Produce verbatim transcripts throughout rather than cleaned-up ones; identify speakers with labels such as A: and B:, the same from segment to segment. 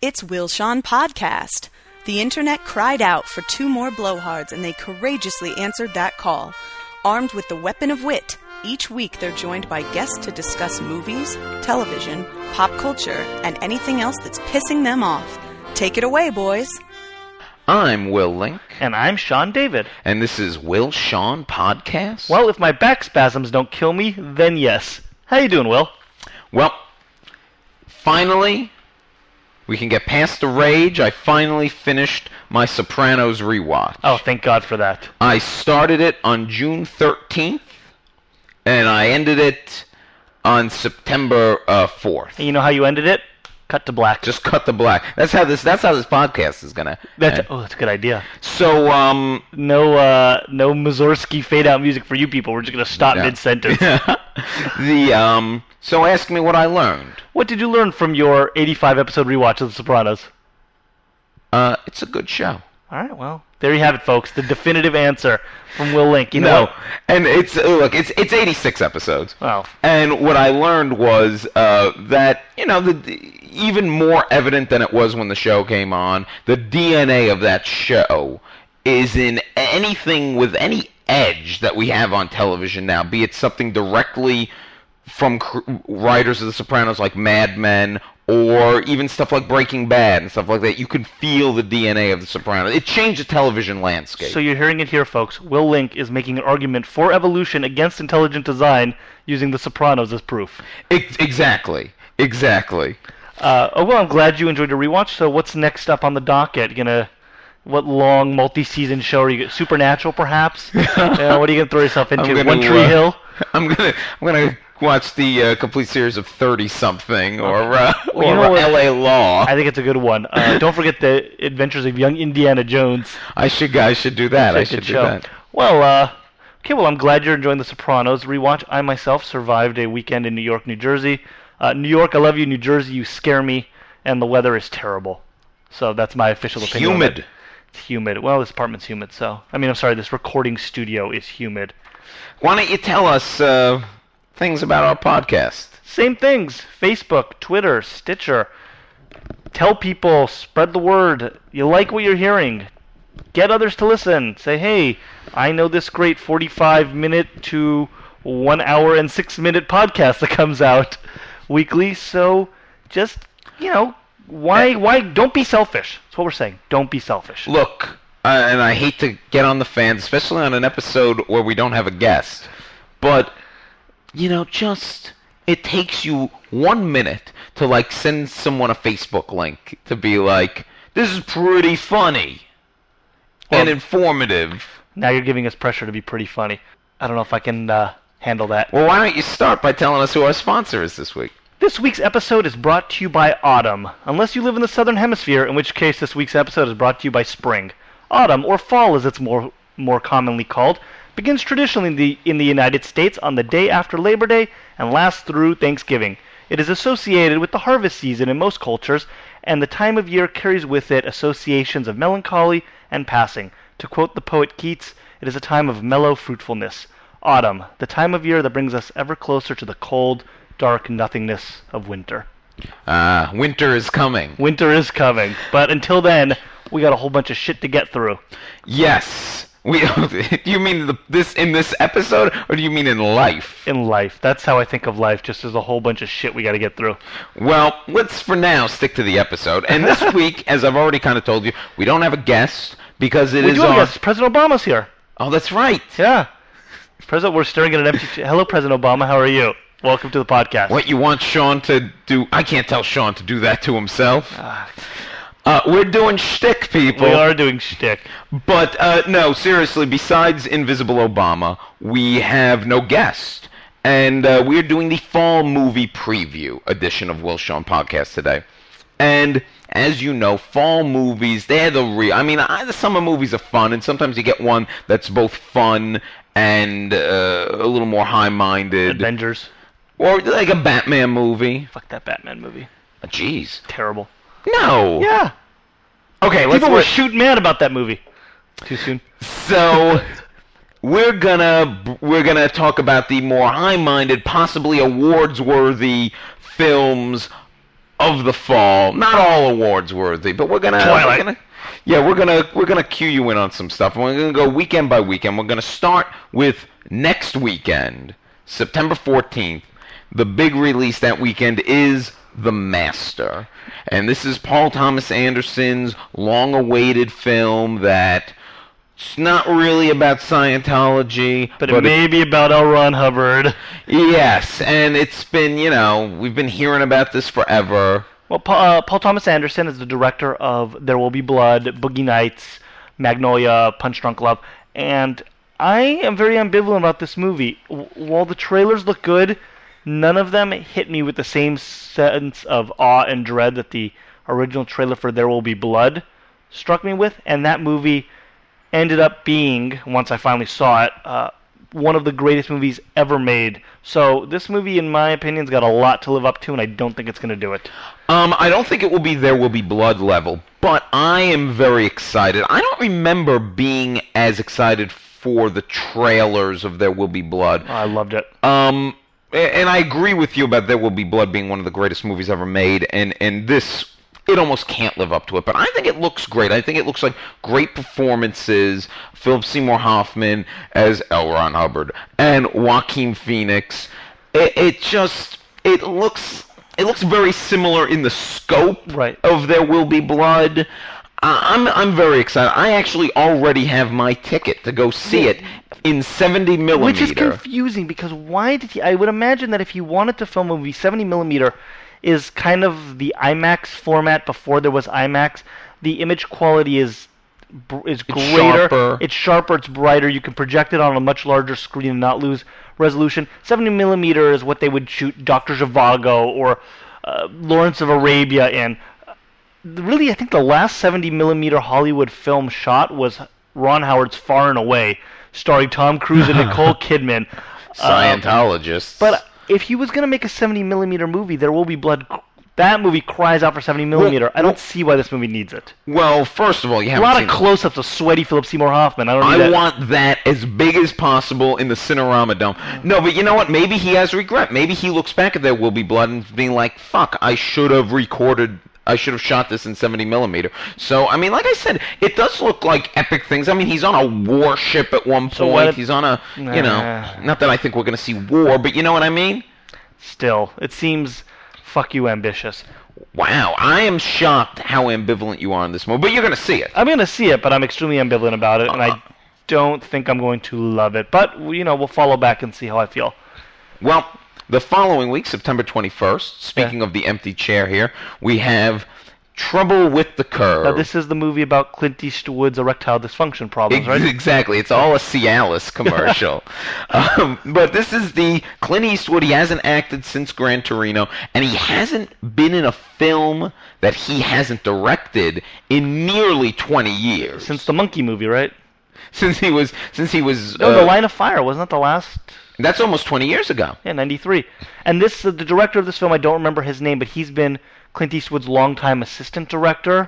A: It's Will Shawn Podcast. The internet cried out for two more blowhards, and they courageously answered that call. Armed with the weapon of wit, each week they're joined by guests to discuss movies, television, pop culture, and anything else that's pissing them off. Take it away, boys.
B: I'm Will Link.
C: And I'm Sean David.
B: And this is Will Shawn Podcast?
C: Well, if my back spasms don't kill me, then yes. How you doing, Will?
B: Well, finally, we can get past the rage. I finally finished my Sopranos rewatch.
C: Oh, thank God for that.
B: I started it on June thirteenth, and I ended it on September uh, fourth.
C: And you know how you ended it? Cut to black.
B: Just cut to black. That's how this. That's how this podcast is gonna.
C: That's
B: end.
C: oh, that's a good idea.
B: So, um,
C: no, uh, no Mussorgsky fade out music for you people. We're just gonna stop
B: yeah.
C: mid sentence.
B: the um. So ask me what I learned.
C: What did you learn from your eighty-five episode rewatch of The Sopranos?
B: Uh, it's a good show.
C: All right, well, there you have it, folks. The definitive answer from Will Link. You know
B: no,
C: what?
B: and it's look, it's it's eighty-six episodes.
C: Wow.
B: And what I learned was uh, that you know the, the even more evident than it was when the show came on, the D N A of that show is in anything with any edge that we have on television now, be it something directly from cr- writers of The Sopranos like Mad Men, or even stuff like Breaking Bad and stuff like that. You can feel the D N A of The Sopranos. It changed the television landscape.
C: So you're hearing it here, folks. Will Link is making an argument for evolution against intelligent design using The Sopranos as proof.
B: Ex- exactly. Exactly.
C: Uh, oh, well, I'm glad you enjoyed your rewatch. So what's next up on the docket? You gonna, what long multi-season show are you? Supernatural, perhaps? uh, what are you gonna throw yourself into?
B: Gonna,
C: One Tree
B: uh,
C: Hill?
B: I'm gonna, I'm gonna watch the uh, complete series of thirty something or uh,
C: well, you
B: or
C: know
B: L A Law.
C: I think it's a good one. Uh, don't forget the Adventures of Young Indiana Jones.
B: I should, I should do that. I should do
C: show.
B: that.
C: Well, uh, okay. Well, I'm glad you're enjoying The Sopranos rewatch. I myself survived a weekend in New York, New Jersey. Uh, New York, I love you. New Jersey, you scare me. And the weather is terrible. So that's my official
B: it's
C: opinion.
B: Humid.
C: It. It's humid. Well, this apartment's humid. So I mean, I'm sorry. This recording studio is humid.
B: Why don't you tell us uh, things about our podcast?
C: Same things. Facebook, Twitter, Stitcher. Tell people. Spread the word. You like what you're hearing. Get others to listen. Say, hey, I know this great forty-five minute to one hour and six minute podcast that comes out weekly. So just, you know, why, why, don't be selfish. That's what we're saying. Don't be selfish.
B: Look, uh, and I hate to get on the fans, especially on an episode where we don't have a guest, but, you know, just, it takes you one minute to, like, send someone a Facebook link to be like, this is pretty funny well, and informative.
C: Now you're giving us pressure to be pretty funny. I don't know if I can uh, handle that.
B: Well, why don't you start by telling us who our sponsor is this week?
C: This week's episode is brought to you by autumn, unless you live in the southern hemisphere, in which case this week's episode is brought to you by spring. Autumn, or fall as it's more more commonly called, begins traditionally in the, in the United States on the day after Labor Day and lasts through Thanksgiving. It is associated with the harvest season in most cultures, and the time of year carries with it associations of melancholy and passing. To quote the poet Keats, it is a time of mellow fruitfulness. Autumn, the time of year that brings us ever closer to the cold, dark nothingness of winter.
B: Ah, uh, winter is coming.
C: Winter is coming, but until then, we got a whole bunch of shit to get through.
B: Yes. We. Do you mean the, this in this episode, or do you mean in life?
C: In life. That's how I think of life, just as a whole bunch of shit we got to get through.
B: Well, let's for now stick to the episode. And this week, as I've already kind of told you, we don't have a guest because it
C: we
B: is
C: do have
B: our...
C: a guest. President Obama's here.
B: Oh, that's right.
C: Yeah. President, we're staring at an empty... Hello, President Obama. How are you? Welcome to the podcast.
B: What, you want Sean to do... I can't tell Sean to do that to himself. Uh, we're doing shtick, people.
C: We are doing shtick.
B: But, uh, no, seriously, besides Invisible Obama, we have no guest. And uh, we're doing the fall movie preview edition of Will Shawn Podcast today. And as you know, fall movies, they're the real... I mean, I, the summer movies are fun, and sometimes you get one that's both fun and uh, a little more high-minded.
C: Avengers.
B: Or like a Batman movie.
C: Fuck that Batman movie.
B: Oh, jeez.
C: Terrible.
B: No.
C: Yeah.
B: Okay, let's...
C: People were shooting mad about that movie. Too soon.
B: So... We're gonna we're gonna talk about the more high-minded, possibly awards-worthy films of the fall. Not all awards worthy, but we're gonna,
C: Twilight.
B: we're gonna yeah, we're gonna we're gonna cue you in on some stuff. We're gonna go weekend by weekend. We're gonna start with next weekend, September fourteenth. The big release that weekend is The Master, and this is Paul Thomas Anderson's long-awaited film that. It's not really about Scientology,
C: But,
B: but
C: it may be about L. Ron Hubbard.
B: yes, and it's been, you know, we've been hearing about this forever.
C: Well, Paul, uh, Paul Thomas Anderson is the director of There Will Be Blood, Boogie Nights, Magnolia, Punch Drunk Love, and I am very ambivalent about this movie. W- while the trailers look good, none of them hit me with the same sense of awe and dread that the original trailer for There Will Be Blood struck me with, and that movie ended up being, once I finally saw it, uh, one of the greatest movies ever made. So this movie, in my opinion, has got a lot to live up to, and I don't think it's going to do it.
B: Um, I don't think it will be There Will Be Blood level, but I am very excited. I don't remember being as excited for the trailers of There Will Be Blood.
C: I loved it.
B: Um, a- and I agree with you about There Will Be Blood being one of the greatest movies ever made, and, and this, it almost can't live up to it, but I think it looks great. I think it looks like great performances. Philip Seymour Hoffman as L. Ron Hubbard and Joaquin Phoenix. It, it just, it looks, it looks very similar in the scope
C: Right.
B: of There Will Be Blood. I- I'm, I'm very excited. I actually already have my ticket to go see it in seventy millimeter.
C: Which is confusing, because why did he... I would imagine that if he wanted to film a movie, seventy millimeter is kind of the IMAX format before there was IMAX. The image quality is br- is greater.
B: sharper.
C: It's sharper. It's brighter. You can project it on a much larger screen and not lose resolution. seventy millimeter is what they would shoot Doctor Zhivago or uh, Lawrence of Arabia in. Really, I think the last seventy millimeter Hollywood film shot was Ron Howard's Far and Away, starring Tom Cruise and Nicole Kidman.
B: Scientologists.
C: Um, but if he was going to make a seventy millimeter movie, There Will Be Blood, that movie cries out for seventy millimeter. I don't
B: well-
C: see why this movie needs it.
B: well, first of all, you
C: A
B: haven't
C: lot
B: seen
C: of close-ups of sweaty Philip Seymour Hoffman. I don't need
B: I
C: that.
B: want that as big as possible in the Cinerama Dome. No, but you know what? Maybe he has regret. Maybe he looks back at There Will Be Blood and being like, fuck, I should have recorded, I should have shot this in seventy millimeter. So, I mean, like I said, it does look like epic things. I mean, he's on a warship at one
C: So
B: point.
C: what if-
B: he's on a, you know,
C: Nah.
B: not that I think we're going to see war, but you know what I mean?
C: Still, it seems fuck you ambitious.
B: Wow, I am shocked how ambivalent you are on this movie, but you're going to see it.
C: I'm going to see it, but I'm extremely ambivalent about it, and
B: Uh,
C: I don't think I'm going to love it. But, you know, we'll follow back and see how I feel.
B: Well, the following week, September twenty-first, speaking of the empty chair here, we have Trouble with the Curve.
C: Now, this is the movie about Clint Eastwood's erectile dysfunction problems, right?
B: Exactly. It's all a Cialis commercial. um, but this is the Clint Eastwood. He hasn't acted since Gran Torino, and he hasn't been in a film that he hasn't directed in nearly twenty years.
C: Since the Monkey movie, right?
B: Since he was, since he was.
C: No,
B: uh,
C: The Line of Fire. Wasn't that the last...
B: That's almost twenty years ago.
C: Yeah, ninety-three. And this, uh, the director of this film, I don't remember his name, but he's been Clint Eastwood's longtime assistant director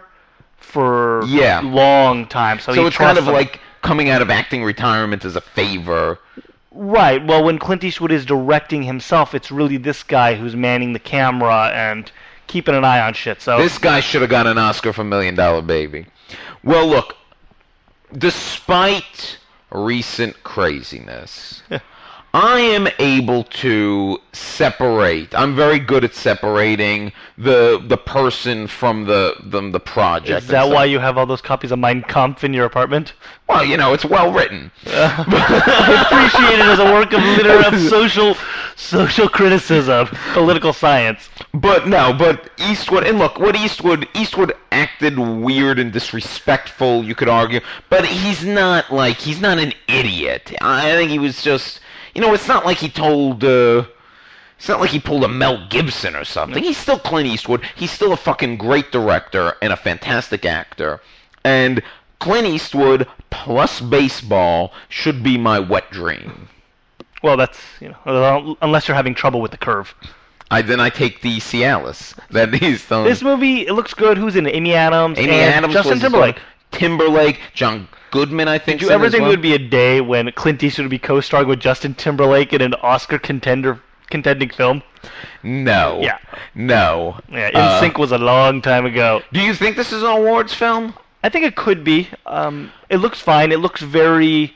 C: for
B: Yeah.
C: a long time. So,
B: So
C: he
B: it's kind
C: trusts
B: of
C: him.
B: like coming out of acting retirement as a favor.
C: Right. Well, when Clint Eastwood is directing himself, it's really this guy who's manning the camera and keeping an eye on shit. So
B: This guy should have got an Oscar for Million Dollar Baby. Well, look, despite recent craziness, I am able to separate. I'm very good at separating the the person from the the, the project.
C: is that why you have all those copies of Mein Kampf in your apartment?
B: Well, you know, it's well written.
C: I appreciate it as a work of liter of social social criticism, political science.
B: But no, but Eastwood, and look, what Eastwood, Eastwood acted weird and disrespectful, you could argue, but he's not like, he's not an idiot. I think he was just, you know, it's not like he told, uh, it's not like he pulled a Mel Gibson or something. He's still Clint Eastwood. He's still a fucking great director and a fantastic actor. And Clint Eastwood plus baseball should be my wet dream.
C: Well, that's, you know, unless you're having trouble with the curve.
B: I then I take the Cialis that he's done.
C: This movie, it looks good. Who's in it? Amy Adams
B: Amy
C: and
B: Adams,
C: Justin
B: was
C: Timberlake.
B: Timberlake, John Goodman, I think.
C: Did you ever think there would be a day when Clint Eastwood would be co-starring with Justin Timberlake in an Oscar contender contending film?
B: No.
C: Yeah.
B: No.
C: Yeah, In
B: Uh,
C: Sync was a long time ago.
B: Do you think this is an awards film?
C: I think it could be. Um, it looks fine. It looks very...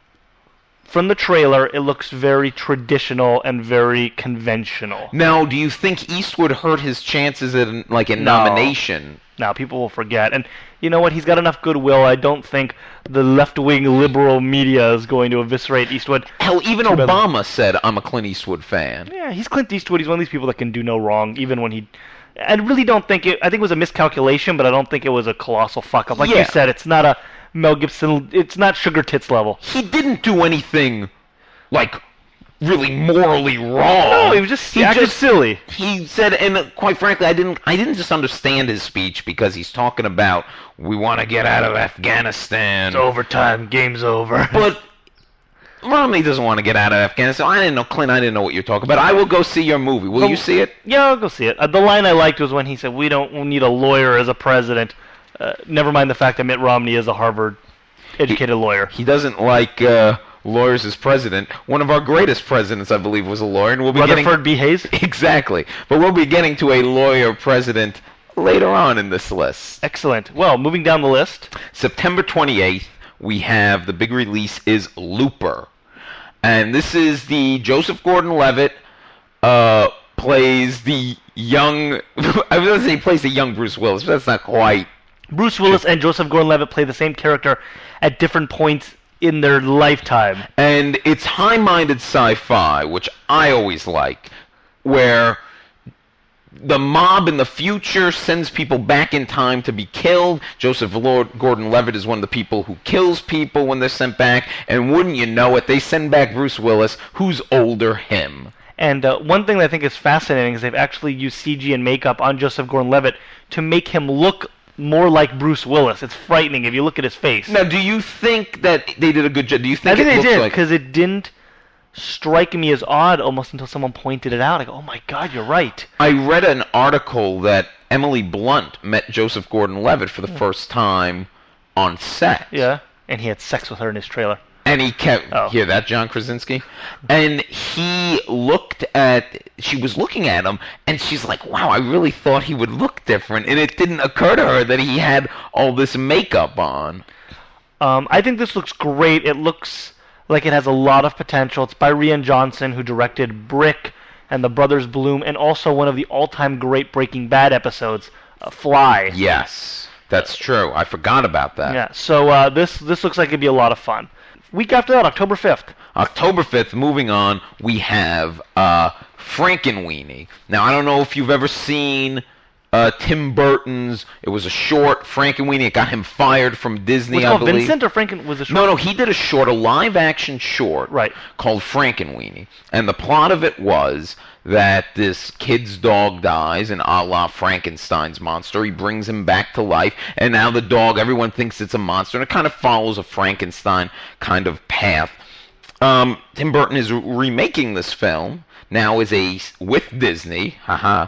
C: From the trailer, it looks very traditional and very conventional.
B: Now, do you think Eastwood hurt his chances at like a
C: No.
B: nomination?
C: Now, people will forget. And you know what? He's got enough goodwill. I don't think the left-wing liberal media is going to eviscerate Eastwood.
B: Hell, even
C: Too bad.
B: Obama said, I'm a Clint Eastwood fan.
C: Yeah, he's Clint Eastwood. He's one of these people that can do no wrong, even when he... I really don't think it... I think it was a miscalculation, but I don't think it was a colossal fuck-up. Like
B: Yeah.
C: you said, it's not a Mel Gibson... It's not Sugar Tits level.
B: He didn't do anything, like, really morally wrong.
C: No, he was just
B: He
C: acted
B: just-
C: silly.
B: He said, and uh, quite frankly, I didn't. I didn't just understand his speech because he's talking about we want to get out of Afghanistan.
C: It's overtime. Game's over.
B: But Romney doesn't want to get out of Afghanistan. I didn't know, Clint. I didn't know what you're talking about. I will go see your movie. Will
C: Well,
B: you see it?
C: Yeah, I'll go see it. Uh, the line I liked was when he said, "We don't need a lawyer as a president." Uh, never mind the fact that Mitt Romney is a Harvard-educated lawyer.
B: He doesn't like uh, lawyers as president. One of our greatest presidents, I believe, was a lawyer, and we'll be getting
C: Rutherford B. Hayes.
B: exactly. But we'll be getting to a lawyer president later on in this list.
C: Excellent. Well, moving down the list.
B: September twenty-eighth, we have the big release is Looper. And this is the Joseph Gordon-Levitt uh, plays the young... I was going to say he plays the young Bruce Willis, but that's not quite...
C: Bruce Willis and Joseph Gordon-Levitt play the same character at different points in their lifetime.
B: And it's high-minded sci-fi, which I always like, where the mob in the future sends people back in time to be killed. Joseph Lord Gordon-Levitt is one of the people who kills people when they're sent back. And wouldn't you know it, they send back Bruce Willis, who's older him.
C: And uh, one thing that I think is fascinating is they've actually used C G and makeup on Joseph Gordon-Levitt to make him look more like Bruce Willis. It's frightening if you look at his face.
B: Now, do you think that they did a good job? Do you think
C: I think
B: it
C: they
B: looks
C: did,
B: like...
C: because it didn't strike me as odd almost until someone pointed it out. I go, oh my god, you're right.
B: I read an article that Emily Blunt met Joseph Gordon-Levitt for the first time on set.
C: Yeah. And he had sex with her in his trailer.
B: And he kept...
C: Oh.
B: Hear that, John Krasinski? And he looked at... She was looking at him, and she's like, wow, I really thought he would look different. And it didn't occur to her that he had all this makeup on.
C: Um, I think this looks great. It looks like it has a lot of potential. It's by Rian Johnson, who directed Brick and The Brothers Bloom, and also one of the all-time great Breaking Bad episodes, uh, Fly.
B: Yes, that's true. I forgot about that.
C: Yeah, so uh, this this looks like it'd be a lot of fun. Week after that, October fifth.
B: October fifth, moving on, we have uh, Frankenweenie. Now, I don't know if you've ever seen uh, Tim Burton's, it was a short, Frankenweenie. It got him fired from Disney,
C: Was it
B: I
C: called
B: believe.
C: Vincent or Franken? Was it short?
B: No, no, he did a short, a live-action short
C: Right.
B: called Frankenweenie. And the plot of it was that this kid's dog dies, and a la Frankenstein's monster, he brings him back to life, and now the dog, everyone thinks it's a monster, and it kind of follows a Frankenstein kind of path. Um, Tim Burton is remaking this film, now is a, with Disney, haha,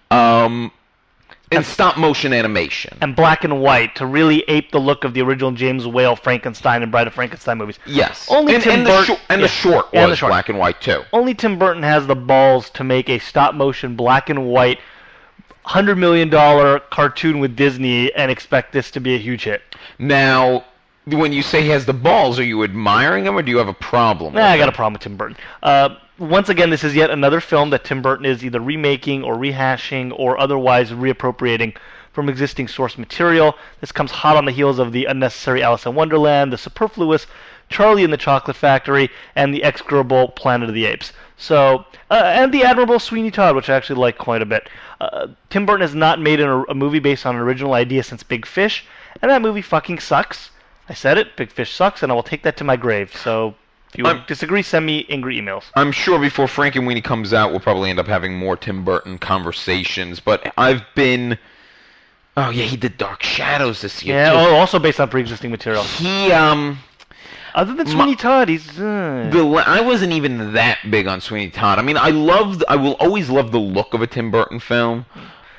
B: um, in stop-motion animation.
C: And black and white to really ape the look of the original James Whale Frankenstein and Bride of Frankenstein movies.
B: Yes.
C: Only
B: and,
C: Tim
B: and, the,
C: Burton-
B: shor- and
C: yeah,
B: the short was
C: and the short.
B: black and white, too.
C: Only Tim Burton has the balls to make a stop-motion black and white one hundred million dollars cartoon with Disney and expect this to be a huge hit.
B: Now, when you say he has the balls, are you admiring him, or do you have a problem
C: Nah,
B: with
C: I got
B: him?
C: a problem with Tim Burton. Uh, once again, this is yet another film that Tim Burton is either remaking or rehashing or otherwise reappropriating from existing source material. This comes hot on the heels of the unnecessary Alice in Wonderland, the superfluous Charlie and the Chocolate Factory, and the execrable Planet of the Apes. So, uh, and the admirable Sweeney Todd, which I actually like quite a bit. Uh, Tim Burton has not made an, a movie based on an original idea since Big Fish, and that movie fucking sucks. I said it, Big Fish sucks, and I will take that to my grave. So, if you
B: I'm-
C: disagree, send me angry emails.
B: I'm sure before Frankenweenie comes out, we'll probably end up having more Tim Burton conversations, but I've been... Oh, yeah, he did Dark Shadows this year,
C: Yeah,
B: too.
C: oh, also based on pre-existing material.
B: He, um...
C: Other than
B: Ma-
C: Sweeney Todd, he's... Uh,
B: The, la- I wasn't even that big on Sweeney Todd. I mean, I loved... I will always love the look of a Tim Burton film,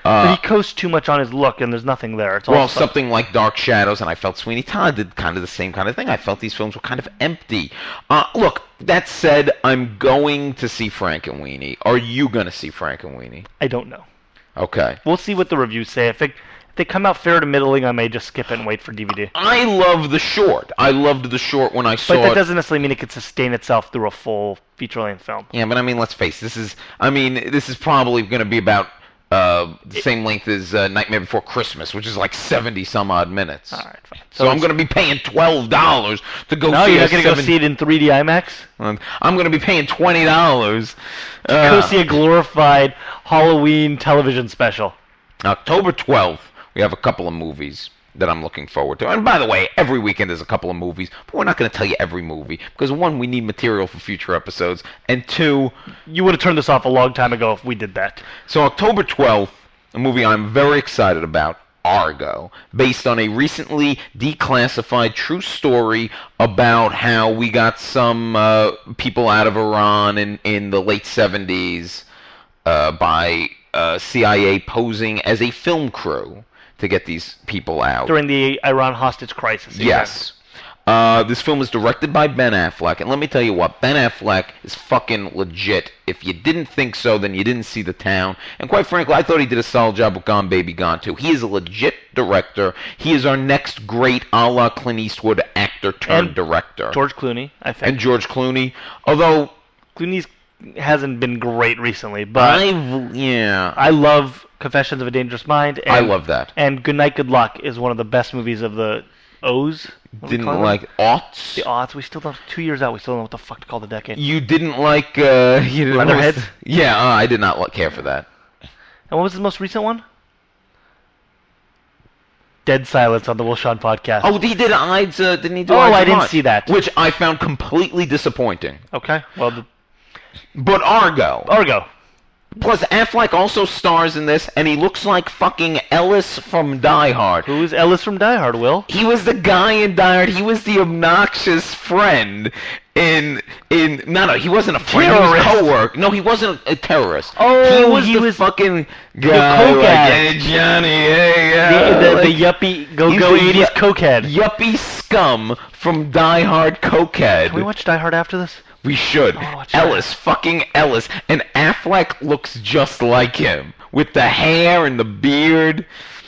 B: Uh,
C: but he coasts too much on his look, and there's nothing there. It's all
B: well,
C: stuff.
B: something like Dark Shadows, and I felt Sweeney Todd did kind of the same kind of thing. I felt these films were kind of empty. Uh, look, that said, I'm going to see Frankenweenie. Are you going to see Frankenweenie?
C: I don't know.
B: Okay.
C: We'll see what the reviews say. If, it, if they come out fair to middling, I may just skip it and wait for D V D.
B: I love the short. I loved the short when I saw
C: But that
B: it.
C: doesn't necessarily mean it could sustain itself through a full feature-length film.
B: Yeah, but I mean, let's face it, this is, I mean, this is probably going to be about uh, the same length as uh, Nightmare Before Christmas, which is like seventy some odd minutes.
C: All right, fine.
B: So, I'm going to be paying twelve dollars to go
C: no,
B: see
C: you're
B: a
C: not going to go
B: seven...
C: see it in three D IMAX?
B: I'm going to be paying twenty dollars.
C: To
B: Uh,
C: go see a glorified Halloween television special.
B: October twelfth, we have a couple of movies that I'm looking forward to. And by the way, every weekend there's a couple of movies, but we're not going to tell you every movie because one, we need material for future episodes, and two,
C: You would have turned this off a long time ago if we did that.
B: so October twelfth, a movie I'm very excited about, Argo, based on a recently declassified true story about how we got some uh, people out of Iran in, in the late seventies uh, by uh, C I A posing as a film crew to get these people out.
C: During the Iran hostage crisis.
B: Yes. Uh, this film is directed by Ben Affleck, and let me tell you what, Ben Affleck is fucking legit. If you didn't think so, then you didn't see The Town. And quite frankly, I thought he did a solid job with Gone Baby Gone too. He is a legit director. He is our next great a la Clint Eastwood actor turned
C: And
B: director.
C: George Clooney, I think.
B: And George Clooney, although
C: Clooney's hasn't been great recently, but
B: I've yeah,
C: I love Confessions of a Dangerous Mind. And,
B: I love that.
C: And Good Night, Good Luck is one of the best movies of the O's. What do we
B: Didn't
C: call them?
B: like aughts.
C: The odds. We still don't. Two years out, we still don't know what the fuck to call the decade.
B: You didn't like uh, you didn't
C: Leatherheads?
B: Yeah, uh, I did not li- care for that.
C: And what was the most recent one? Dead silence on the Wilshon podcast.
B: Oh, he did Ides. Uh, didn't he do
C: Oh,
B: Ides
C: I
B: of
C: didn't
B: March?
C: see that.
B: Which I found completely disappointing.
C: Okay. Well, the,
B: But Argo.
C: Argo.
B: Plus, Affleck also stars in this, and he looks like fucking Ellis from Die Hard.
C: Who is Ellis from Die Hard, Will?
B: He was the guy in Die Hard. He was the obnoxious friend in in. No, no, he wasn't a friend. He was
C: Terrorist.
B: a coworker. No, he wasn't a, a terrorist.
C: Oh,
B: he was
C: he
B: the
C: was
B: fucking guy.
C: coke
B: like,
C: addict.
B: hey, Johnny, hey,
C: The,
B: yeah.
C: the,
B: like,
C: the yuppie go
B: he's
C: go
B: the
C: eighties
B: yu-
C: cokehead.
B: yuppie scum from Die Hard cokehead.
C: Can we watch Die Hard after this?
B: We should.
C: Oh, watch that.
B: Ellis, fucking Ellis. And Affleck looks just like him. With the hair and the beard.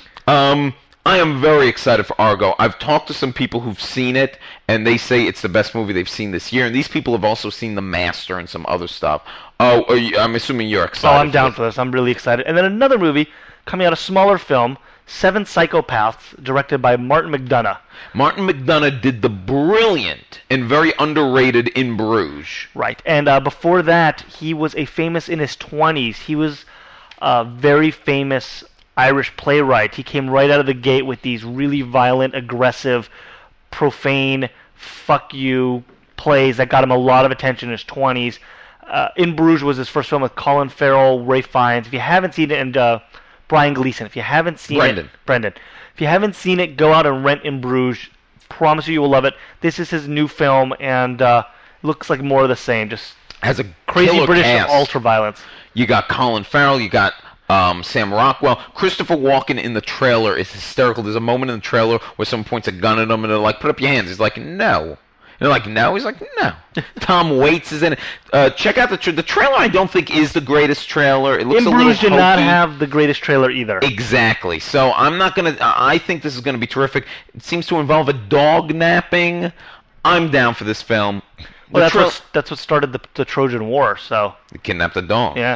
B: Um, I am very excited for Argo. I've talked to some people who've seen it, and they say it's the best movie they've seen this year. And these people have also seen The Master and some other stuff. Oh, are you, I'm assuming you're
C: Oh,
B: excited.
C: I'm down
B: this.
C: for this. I'm really excited. And then another movie coming out, a smaller film, Seven Psychopaths, directed by Martin McDonagh.
B: Martin McDonagh did the brilliant and very underrated In Bruges.
C: Right. And uh, before that, he was a famous in his twenties. He was a very famous Irish playwright. He came right out of the gate with these really violent, aggressive, profane, fuck you plays that got him a lot of attention in his twenties. Uh, in Bruges was his first film with Colin Farrell, Ray Fiennes. If you haven't seen it, and uh, Brian Gleason. If you haven't seen
B: Brendan.
C: it, Brendan. If you haven't seen it, go out and rent In Bruges. Promise you, you will love it. This is his new film, and uh, looks like more of the same. Just
B: Has a
C: crazy
B: killer
C: British
B: cast.
C: ultra violence.
B: You got Colin Farrell, you got um, Sam Rockwell. Christopher Walken in the trailer is hysterical. There's a moment in the trailer where someone points a gun at him and they're like, put up your hands. He's like, no. And they're like, no? He's like, no. Tom Waits is in it. Uh, check out the tra- the trailer. I don't think is the greatest trailer. It looks
C: In
B: a little
C: Bruges did not
B: hokey.
C: have the greatest trailer either.
B: Exactly. So I'm not gonna. I think this is gonna be terrific. It seems to involve a dog napping. I'm down for this film.
C: Well,
B: The
C: that's
B: trail-
C: what that's what started the, the Trojan War. So
B: Kidnap the dog.
C: yeah,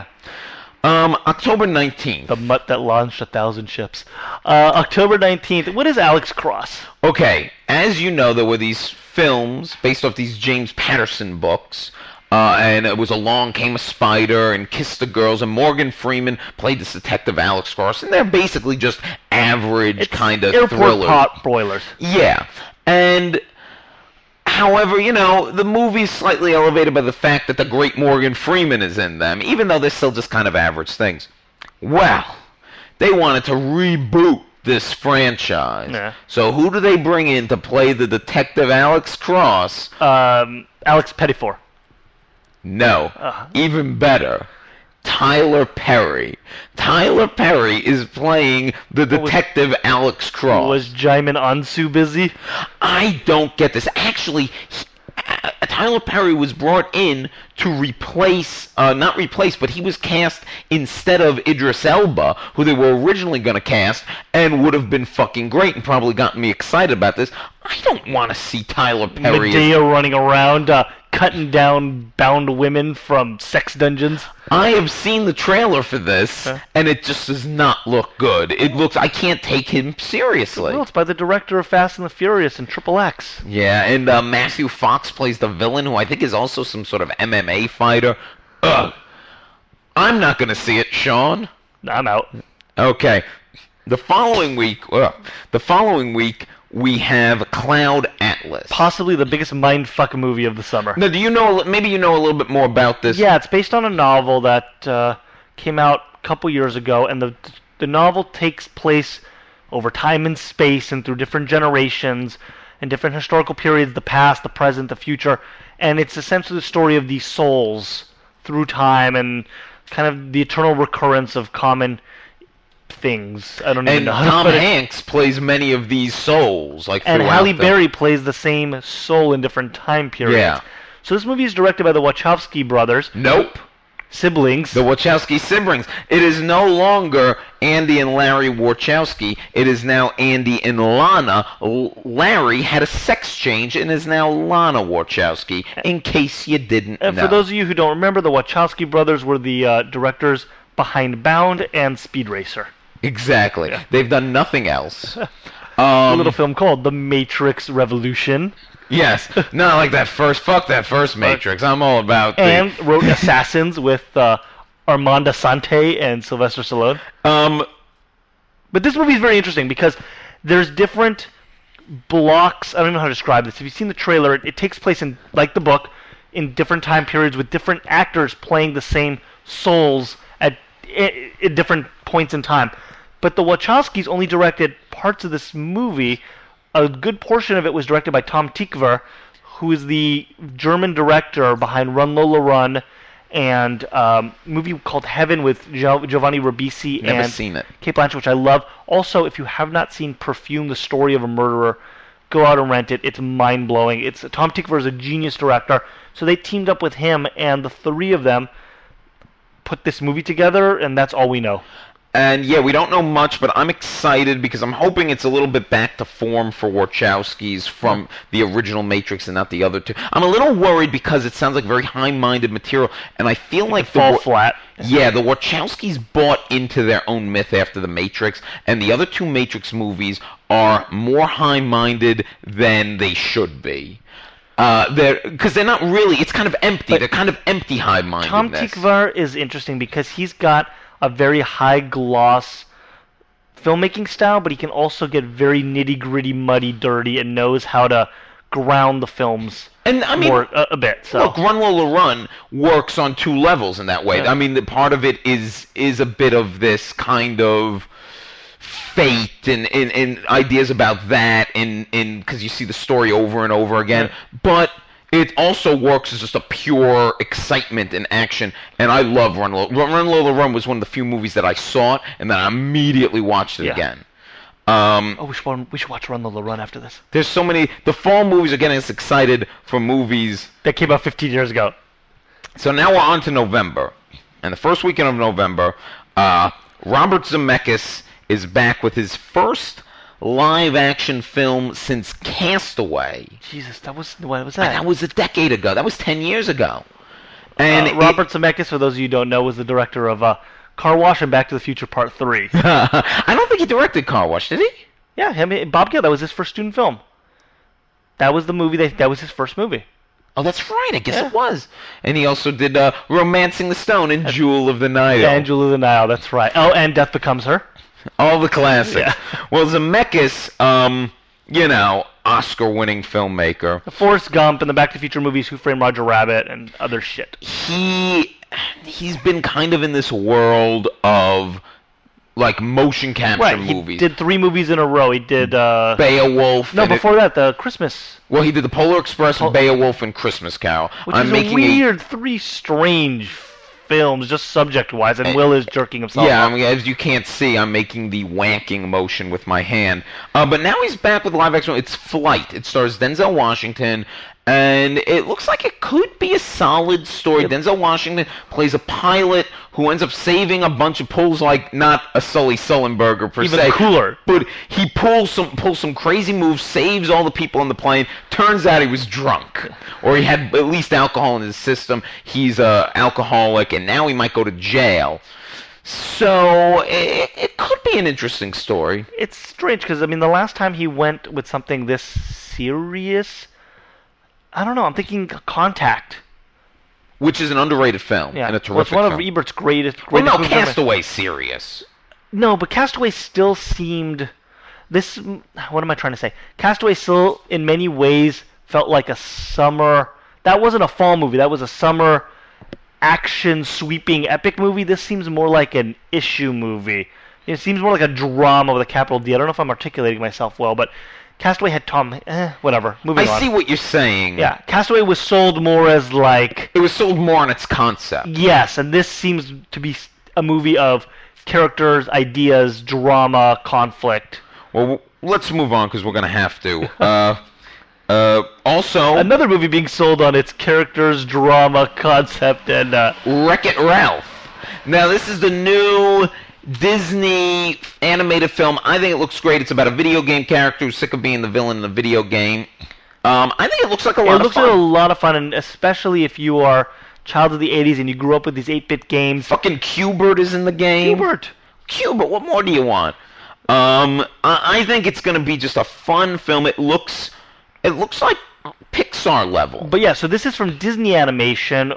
B: Um, October nineteenth.
C: the mutt that launched a thousand ships. Uh, October nineteenth. What is Alex Cross?
B: Okay, as you know, there were these films based off these James Patterson books, uh, and it was Along Came a Spider and Kiss the Girls, and Morgan Freeman played this detective Alex Cross, and they're basically just average kind of
C: Airport
B: thrillers.
C: pot broilers.
B: Yeah, and however, you know, the movie's slightly elevated by the fact that the great Morgan Freeman is in them, even though they're still just kind of average things. Well, they wanted to reboot this franchise.
C: Yeah.
B: So who do they bring in to play the detective Alex Cross?
C: Um, Alex Pettifor.
B: No.
C: Uh-huh.
B: Even better. Tyler Perry. Tyler Perry is playing the detective
C: was,
B: Alex Cross.
C: Was Jaimin Ansu busy?
B: I don't get this. Actually, he, uh, Tyler Perry was brought in to replace, uh, not replace, but he was cast instead of Idris Elba, who they were originally going to cast, and would have been fucking great and probably gotten me excited about this. I don't want to see Tyler Perry.
C: Medea as... running around, uh, cutting down bound women from sex dungeons.
B: I have seen the trailer for this,
C: huh?
B: and it just does not look good. It looks, I can't take him seriously.
C: Well, it's by the director of Fast and the Furious and Triple X.
B: Yeah, and uh, Matthew Fox plays the villain, who I think is also some sort of M M A fighter. Ugh. I'm not going to see it, Sean.
C: I'm out.
B: Okay. The following week, uh, the following week, we have Cloud Atlas.
C: Possibly the biggest mindfuck movie of the summer.
B: Now, do you know, maybe you know a little bit more about this?
C: Yeah, it's based on a novel that uh, came out a couple years ago, and the the novel takes place over time and space and through different generations and different historical periods, the past, the present, the future, and it's essentially the story of these souls through time and kind of the eternal recurrence of common things. I don't even
B: and
C: know.
B: And Tom
C: but
B: Hanks it, plays many of these souls, like
C: and Halle
B: them.
C: Berry plays the same soul in different time periods.
B: Yeah.
C: So this movie is directed by the Wachowski brothers.
B: Nope.
C: Siblings.
B: The Wachowski siblings. It is no longer Andy and Larry Wachowski. It is now Andy and Lana. L- Larry had a sex change and is now Lana Wachowski, in case you didn't
C: and
B: know.
C: For those of you who don't remember, the Wachowski brothers were the uh, directors behind Bound and Speed Racer.
B: Exactly. Yeah. They've done nothing else. um,
C: a little film called The Matrix Revolution.
B: Yes. Not like that first. Fuck that first Matrix. I'm all about the...
C: And wrote Assassins with uh, Armand Assante and Sylvester Stallone.
B: Um,
C: but this movie is very interesting because there's different blocks. I don't know how to describe this. If you've seen the trailer, it, it takes place in, like the book, in different time periods with different actors playing the same souls at, at, at different points in time. But the Wachowskis only directed parts of this movie. A good portion of it was directed by Tom Tykwer, who is the German director behind Run Lola Run and um, a movie called Heaven with jo- Giovanni Ribisi
B: Never
C: and
B: seen it.
C: Cate Blanchett, which I love. Also, if you have not seen Perfume, The Story of a Murderer, go out and rent it. It's mind-blowing. It's Tom Tykwer is a genius director, so they teamed up with him, and the three of them put this movie together, and that's all we know.
B: And yeah, we don't know much, but I'm excited because I'm hoping it's a little bit back to form for Wachowskis from yeah. the original Matrix and not the other two. I'm a little worried because it sounds like very high-minded material, and I feel like
C: the fall
B: Wa-
C: flat.
B: Yeah, the Wachowskis bought into their own myth after the Matrix, and the other two Matrix movies are more high-minded than they should be. Uh, they're because they're not really. It's kind of empty. But they're kind of empty high-mindedness.
C: Tom Tykwer is interesting because he's got a very high gloss filmmaking style, but he can also get very nitty gritty, muddy, dirty, and knows how to ground the films
B: and I mean,
C: more a, a bit. So.
B: Look, Run Lola Run works on two levels in that way.
C: Yeah.
B: I mean, the part of it is is a bit of this kind of fate and, and, and ideas about that, and because you see the story over and over again, yeah. but it also works as just a pure excitement and action, and I love Run Lola Run. Run Lola Run was one of the few movies that I saw it, and then I immediately watched it
C: yeah.
B: again. Um,
C: oh, we should, we should watch Run Lola Run after this.
B: There's so many... The fall movies are getting us excited for movies...
C: that came out fifteen years ago.
B: So now we're on to November. And the first weekend of November, uh, Robert Zemeckis is back with his first live-action film since Castaway.
C: Jesus, that was what was that?
B: And that was a decade ago. That was ten years ago. And
C: uh, Robert it, Zemeckis, for those of you who don't know, was the director of uh, Car Wash and Back to the Future Part Three.
B: I don't think he directed Car Wash, did he?
C: Yeah, I mean, Bob Gale. That was his first student film. That was the movie. That that was his first movie.
B: Oh, that's right. I guess yeah. it was. And he also did uh, Romancing the Stone and Jewel of the Nile.
C: Yeah, and Jewel of the Nile. That's right. Oh, and Death Becomes Her.
B: All the classics.
C: Yeah.
B: Well, Zemeckis, um, you know, Oscar-winning filmmaker.
C: The Forrest Gump and the Back to the Future movies, Who Framed Roger Rabbit, and other shit.
B: He, he's been kind of in this world of, like, motion capture
C: right,
B: movies.
C: He did three movies in a row. He did, uh...
B: Beowulf.
C: No, before
B: it,
C: that, the Christmas...
B: Well, he did The Polar Express,
C: Pol-
B: Beowulf, and Christmas Carol.
C: Which
B: I'm
C: is
B: making
C: a weird, a... three strange films, just subject-wise, and Will is jerking himself
B: Yeah,
C: off.
B: I mean, as you can't see, I'm making the wanking motion with my hand. Uh, but now he's back with live action. It's Flight. It stars Denzel Washington, and it looks like it could be a solid story. Yep. Denzel Washington plays a pilot who ends up saving a bunch of pulls, like not a Sully Sullenberger per
C: Even
B: se.
C: cooler.
B: But he pulls some pulls some crazy moves, saves all the people on the plane. Turns out he was drunk, or he had at least alcohol in his system. He's a alcoholic, and now he might go to jail. So it, it could be an interesting story.
C: It's strange because I mean, the last time he went with something this serious, I don't know. I'm thinking Contact,
B: which is an underrated film
C: yeah.
B: and a terrific
C: well, it's one
B: film.
C: of Ebert's greatest.
B: Well,
C: greatest
B: no, Castaway's serious.
C: No, but Castaway still seemed. This. What am I trying to say? Castaway still, in many ways, felt like a summer. That wasn't a fall movie. That was a summer action sweeping epic movie. This seems more like an issue movie. It seems more like a drama with a capital D. I don't know if I'm articulating myself well, but Castaway had Tom. Eh, whatever. Moving
B: I
C: on.
B: see what you're saying.
C: Yeah, Castaway was sold more as like.
B: It was sold more on its concept.
C: Yes, and this seems to be a movie of characters, ideas, drama, conflict.
B: Well, let's move on because we're going to have to. Uh, uh, also,
C: Another movie being sold on its characters, drama, concept, and uh,
B: Wreck-It Ralph. Now, this is the new Disney animated film. I think it looks great. It's about a video game character who's sick of being the villain in the video game. Um, I think it looks like a lot
C: it
B: of
C: looks
B: fun.
C: like a lot of fun, and especially if you are a child of the eighties and you grew up with these eight-bit games.
B: Fucking Q*bert is in the game.
C: Q*bert.
B: Q*bert, what more do you want? Um, I, I think it's going to be just a fun film. It looks, it looks like Pixar level.
C: But yeah, so this is from Disney Animation,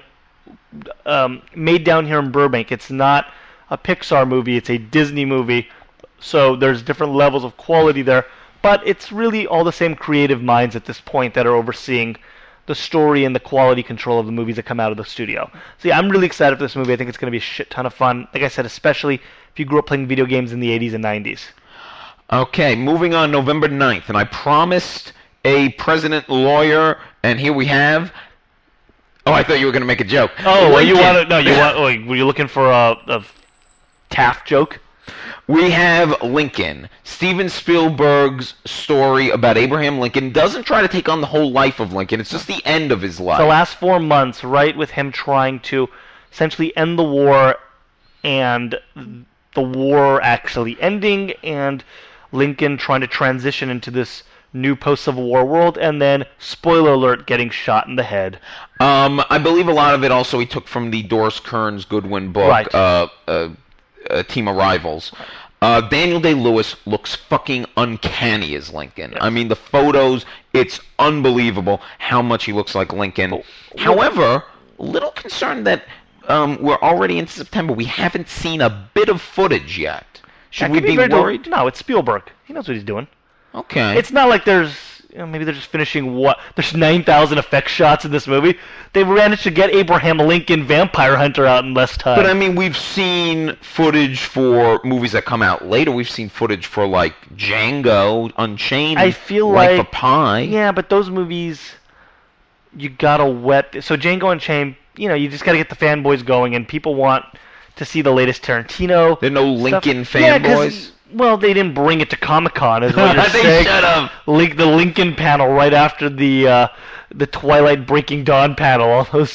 C: um, made down here in Burbank. It's not a Pixar movie, it's a Disney movie, so there's different levels of quality there, but it's really all the same creative minds at this point that are overseeing the story and the quality control of the movies that come out of the studio. So yeah, I'm really excited for this movie. I think it's going to be a shit ton of fun. Like I said, especially if you grew up playing video games in the eighties and nineties.
B: Okay, moving on, November ninth, and I promised a president lawyer, and here we have... Oh, I thought you were going to make a joke.
C: Oh, well, you
B: Lincoln.
C: want to... No, you want... Oh, were you looking for a... a Taft joke?
B: We have Lincoln. Steven Spielberg's story about Abraham Lincoln doesn't try to take on the whole life of Lincoln. It's just the end of his life.
C: The last four months, right, with him trying to essentially end the war and the war actually ending and Lincoln trying to transition into this new post-Civil War world, and then, spoiler alert, getting shot in the head.
B: Um, I believe a lot of it also he took from the Doris Kearns Goodwin book,
C: Right.
B: uh, uh, uh, Team of Rivals. Uh, Daniel Day-Lewis looks fucking uncanny as Lincoln.
C: Yes.
B: I mean, the photos, it's unbelievable how much he looks like Lincoln.
C: Oh.
B: However, a little concerned that um, we're already in September. We haven't seen a bit of footage yet. Should
C: That
B: we
C: could
B: be
C: very del-
B: worried?
C: No, it's Spielberg. He knows what he's doing.
B: Okay.
C: It's not like there's... You know, maybe they're just finishing what? There's nine thousand effect shots in this movie. They managed to get Abraham Lincoln Vampire Hunter out in less time.
B: But I mean, we've seen footage for movies that come out later. We've seen footage for like Django Unchained.
C: I feel
B: Life
C: like
B: of Pi.
C: Yeah, but those movies, you gotta wet. So Django Unchained, you know, you just gotta get the fanboys going, and people want to see the latest Tarantino.
B: There are no
C: stuff.
B: Lincoln
C: Yeah, 'cause,
B: fanboys.
C: well, they didn't bring it to Comic Con, is what you're
B: They
C: saying.
B: should have.
C: Link the Lincoln panel right after the uh, the Twilight Breaking Dawn panel. All those.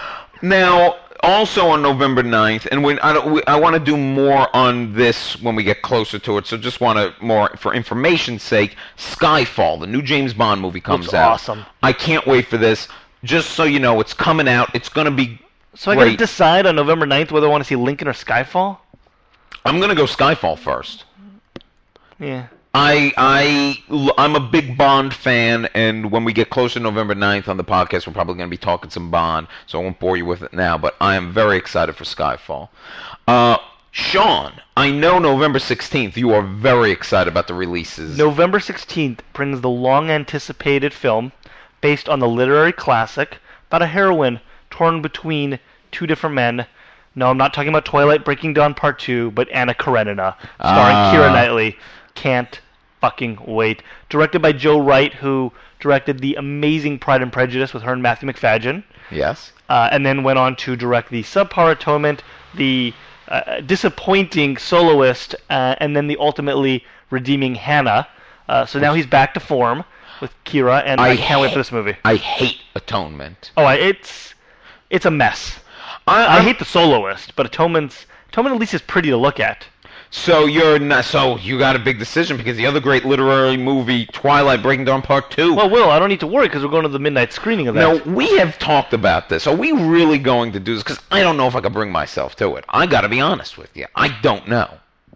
B: Now, also on November ninth, and when I, don't, we, I want to do more on this when we get closer to it, so just want to, more for information's sake, Skyfall, the new James Bond movie comes
C: Looks
B: out.
C: awesome.
B: I can't wait for this. Just so you know, it's coming out. It's going to be
C: So I gotta
B: great.
C: decide on November ninth whether I want to see Lincoln or Skyfall.
B: I'm going to go Skyfall first.
C: Yeah.
B: I I I'm a big Bond fan, and when we get closer to November ninth on the podcast, we're probably going to be talking some Bond, so I won't bore you with it now. But I am very excited for Skyfall. Uh, Sean, I know November sixteenth. You are very excited about the releases.
C: November sixteenth brings the long-anticipated film based on the literary classic about a heroine torn between two different men. No, I'm not talking about Twilight Breaking Dawn Part two, but Anna Karenina, starring
B: Ah.
C: Keira Knightley. Can't fucking wait. Directed by Joe Wright, who directed the amazing Pride and Prejudice with her and Matthew McFadden.
B: Yes.
C: Uh, and then went on to direct the subpar Atonement, the uh, disappointing Soloist, uh, and then the ultimately redeeming Hannah. Uh, so now he's back to form with Kira, and I, I can't wait for this movie.
B: I hate Atonement.
C: Oh, I, it's it's a mess. I, I hate the Soloist, but Atonement's Atonement at least is pretty to look at.
B: So you're not, so you got a big decision because the other great literary movie, Twilight Breaking Dawn Part Two.
C: Well, Will, I don't need to worry because we're going to the midnight screening of that.
B: No, we have talked about this. Are we really going to do this? Because I don't know if I can bring myself to it. I got to be honest with you. I don't know.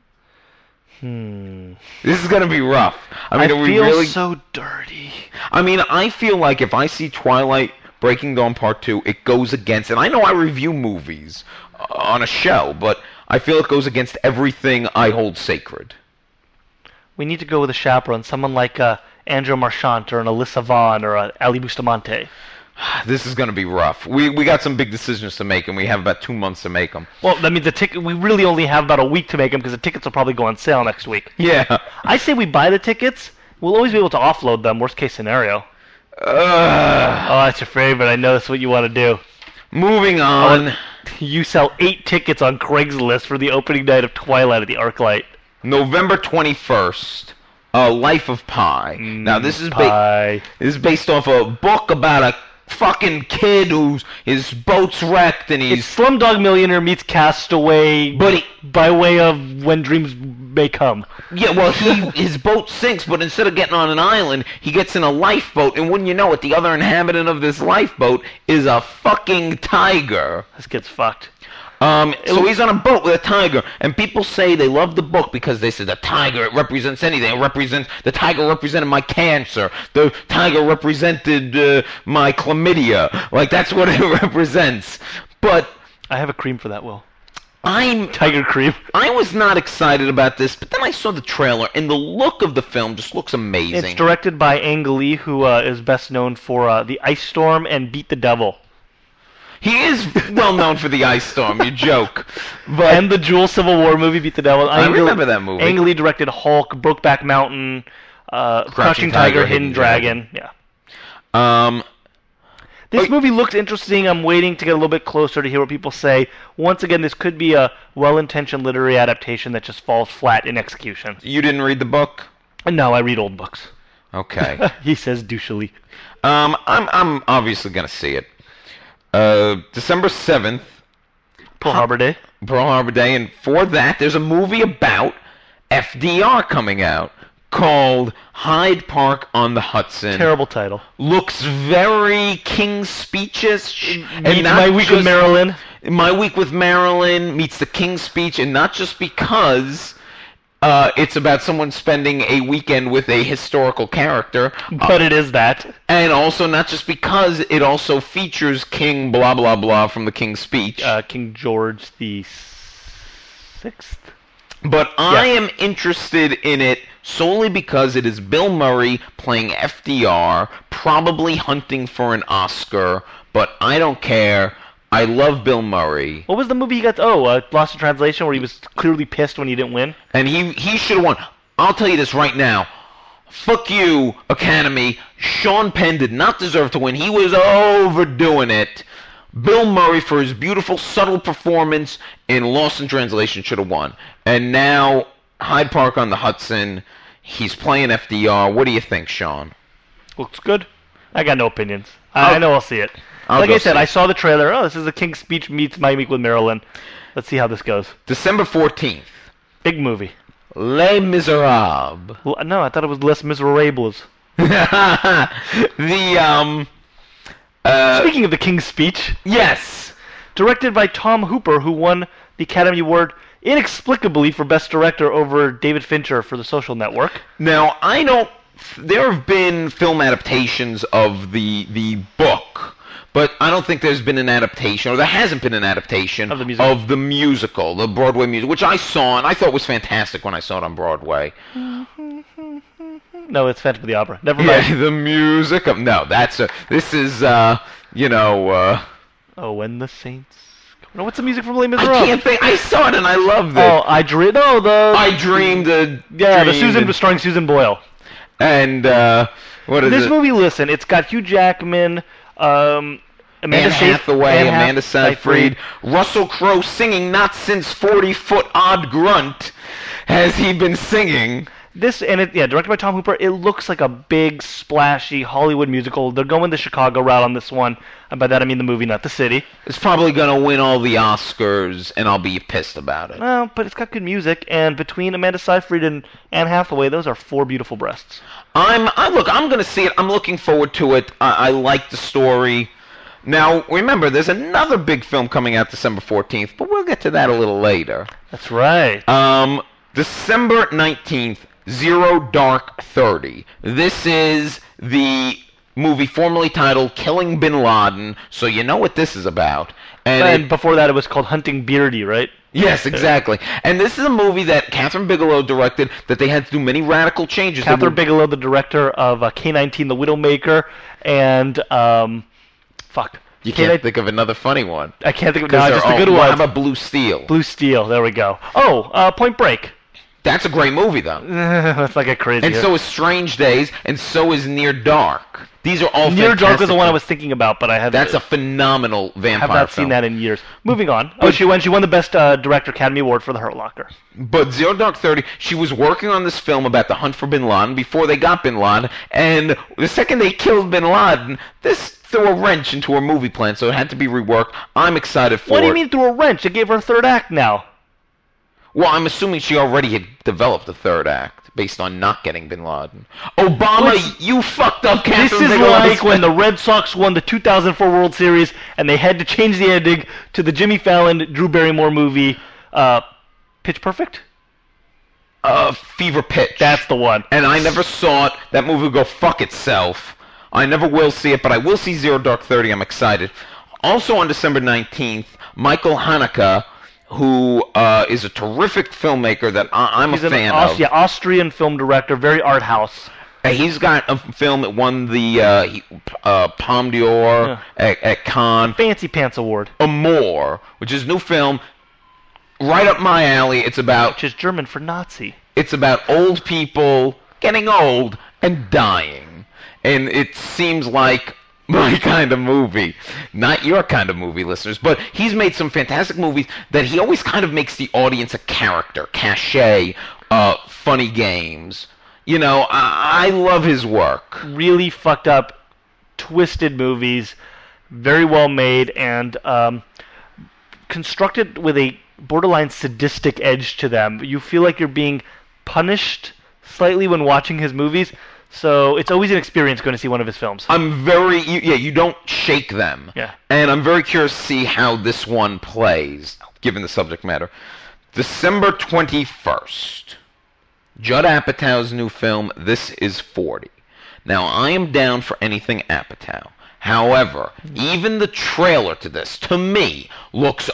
C: Hmm.
B: This is going to be rough. I mean,
C: I
B: are we
C: feel
B: really...
C: so dirty.
B: I mean, I feel like if I see Twilight Breaking Dawn Part Two, it goes against, and I know I review movies uh, on a show, but I feel it goes against everything I hold sacred.
C: We need to go with a chaperone, someone like uh, Andrew Marchant or an Alyssa Vaughn or uh, Ali Bustamante.
B: This is going to be rough. We we got some big decisions to make, and we have about two months to make them.
C: Well, that means the ticket. We really only have about a week to make them because the tickets will probably go on sale next week.
B: Yeah.
C: I say we buy the tickets. We'll always be able to offload them. Worst case scenario.
B: Uh,
C: oh, that's your favorite. I know that's what you want to do.
B: Moving on.
C: Oh, you sell eight tickets on Craigslist for the opening night of Twilight at the ArcLight.
B: November twenty-first. Uh, Life of Pi.
C: Mm,
B: now this is
C: ba-
B: this is based off a book about a fucking kid who's his boat's wrecked and he's
C: It's Slumdog Millionaire meets Castaway,
B: but he,
C: by way of When Dreams May Come.
B: Yeah, well, he his boat sinks, but instead of getting on an island, he gets in a lifeboat, and wouldn't you know it, the other inhabitant of this lifeboat is a fucking tiger.
C: This kid's fucked.
B: Um, so he's on a boat with a tiger, and people say they love the book because they say the tiger, it represents anything. It represents, the tiger represented my cancer. The tiger represented uh, my chlamydia. Like, that's what it represents. But
C: I have a cream for that, Will.
B: I'm
C: Tiger cream.
B: I was not excited about this, but then I saw the trailer, and the look of the film just looks amazing.
C: It's directed by Ang Lee, who uh, is best known for uh, The Ice Storm and Beat the Devil.
B: He is well known for The Ice Storm, you joke. But
C: and the Jewel Civil War movie, Beat the Devil.
B: I Ang remember that movie.
C: Ang Lee directed Hulk, Brokeback Mountain, uh, Crouching, Crouching Tiger, Tiger, Hidden Dragon. Dragon.
B: Yeah. Um,
C: this movie looks interesting. I'm waiting to get a little bit closer to hear what people say. Once again, this could be a well-intentioned literary adaptation that just falls flat in execution.
B: You didn't read the book?
C: No, I read old books.
B: Okay.
C: He says douchily.
B: Um, I'm I'm obviously gonna see it. Uh, December seventh.
C: Pearl Harbor Day.
B: Pearl Harbor Day, and for that, there's a movie about F D R coming out called Hyde Park on the Hudson.
C: Terrible title.
B: Looks very King's Speech-ish.
C: Meets My Week with Marilyn.
B: My Week with Marilyn meets the King's Speech, and not just because uh, it's about someone spending a weekend with a historical character.
C: But uh, it is that.
B: And also not just because it also features King blah blah blah from the King's Speech.
C: Uh, King George the Sixth.
B: But I yeah. am interested in it solely because it is Bill Murray playing F D R, probably hunting for an Oscar, but I don't care. I love Bill Murray.
C: What was the movie he got? Oh, uh, Lost in Translation, where he was clearly pissed when he didn't win?
B: And he, he should have won. I'll tell you this right now. Fuck you, Academy. Sean Penn did not deserve to win. He was overdoing it. Bill Murray, for his beautiful, subtle performance in Lost in Translation, should have won. And now, Hyde Park on the Hudson, he's playing F D R. What do you think, Sean?
C: Looks good. I got no opinions. I, I know I'll see it.
B: I'll
C: like I said,
B: see.
C: I saw the trailer. Oh, this is a King's Speech meets My Week with Marilyn. Let's see how this goes.
B: December fourteenth.
C: Big movie.
B: Les Miserables.
C: Well, no, I thought it was Les Miserables.
B: the, um... Uh,
C: Speaking of the King's Speech.
B: Yes.
C: Directed by Tom Hooper, who won the Academy Award inexplicably for Best Director over David Fincher for The Social Network.
B: Now, I don't... There have been film adaptations of the the book, but I don't think there's been an adaptation, or there hasn't been an adaptation
C: of the musical,
B: of the, musical, the Broadway musical, which I saw, and I thought was fantastic when I saw it on Broadway.
C: No, it's Phantom of the Opera. Never mind.
B: Yeah, the music of... No, that's a... This is, uh, you know, uh...
C: Oh, when the Saints... No, what's the music from Les Miserables?
B: I can't think... I saw it and I loved it.
C: Oh, I dreamed... No, the...
B: I dreamed a...
C: Yeah,
B: dreamed
C: the Susan...
B: and,
C: starring Susan Boyle.
B: And, uh... What is
C: this
B: it?
C: movie, listen, it's got Hugh Jackman, um... Amanda
B: Anne
C: Seyf-
B: Hathaway,
C: Anne Hath-
B: Amanda Seyfried, Russell Crowe singing Not Since forty-foot Odd Grunt has he been singing.
C: This, and it, yeah, directed by Tom Hooper, it looks like a big, splashy Hollywood musical. They're going the Chicago route on this one, and by that I mean the movie, not the city.
B: It's probably going to win all the Oscars, and I'll be pissed about it.
C: Well, but it's got good music, and between Amanda Seyfried and Anne Hathaway, those are four beautiful breasts.
B: I'm, I look, I'm going to see it. I'm looking forward to it. I, I like the story. Now, remember, there's another big film coming out December fourteenth, but we'll get to that a little later.
C: That's right.
B: Um, December nineteenth, Zero Dark Thirty. This is the movie formerly titled Killing Bin Laden, so you know what this is about. And,
C: And
B: it-
C: before that, it was called Hunting Beardy, right?
B: yes, exactly. And this is a movie that Catherine Bigelow directed that they had to do many radical changes. They were-
C: Catherine Bigelow, the director of uh, K nineteen, The Widowmaker, and, um, fuck.
B: You
C: K-
B: can't think of another funny one.
C: I can't think of,
B: 'Cause
C: no,
B: they're
C: just the
B: all-
C: good
B: well,
C: ones.
B: How about Blue Steel?
C: Blue Steel, there we go. Oh, uh, Point Break.
B: That's a great movie, though.
C: Let's not get crazy.
B: And
C: here.
B: so is Strange Days, and so is Near Dark. These are all
C: Near Dark was
B: fantastic
C: the one I
B: films.
C: was thinking about, but I have
B: That's a phenomenal vampire
C: have not
B: film.
C: seen that in years. Moving on. Oh, she won. She won the Best uh, Director Academy Award for The Hurt Locker.
B: But Zero Dark Thirty, she was working on this film about the hunt for Bin Laden before they got Bin Laden, and the second they killed Bin Laden, this threw a wrench into her movie plan, so it had to be reworked. I'm excited for it.
C: What do you mean through a wrench? They gave her a third act now.
B: Well, I'm assuming she already had developed a third act based on not getting Bin Laden. Obama,
C: What's-
B: you fucked up
C: This
B: Catherine
C: is
B: Bigelow's
C: like when the Red Sox won the two thousand four World Series and they had to change the ending to the Jimmy Fallon, Drew Barrymore movie, uh, Pitch Perfect?
B: uh, Fever Pitch.
C: That's the one.
B: And I never saw it. That movie will go fuck itself. I never will see it, but I will see Zero Dark Thirty. I'm excited. Also on December nineteenth, Michael Haneke, who uh, is a terrific filmmaker that I- I'm
C: He's
B: a
C: an
B: fan
C: Aus-
B: of.
C: yeah, Austrian film director, very art house.
B: Uh, He's got a film that won the uh, he, uh, Palme d'Or
C: Yeah.
B: at, at Cannes.
C: Fancy Pants Award,
B: Amor, which is a new film, right up my alley. It's about
C: which is German for Nazi.
B: it's about old people getting old and dying, and it seems like my kind of movie, not your kind of movie, listeners. But he's made some fantastic movies that he always kind of makes the audience a character, cachet, uh, funny games. You know, I, I love his work.
C: Really fucked up, twisted movies, very well made, and um, constructed with a borderline sadistic edge to them. You feel like you're being punished slightly when watching his movies, so it's always an experience going to see one of his films.
B: I'm very, you, yeah, you don't shake them.
C: Yeah.
B: And I'm very curious to see how this one plays, given the subject matter. December twenty-first, Judd Apatow's new film, This Is forty. Now, I am down for anything Apatow. However, even the trailer to this, to me, looks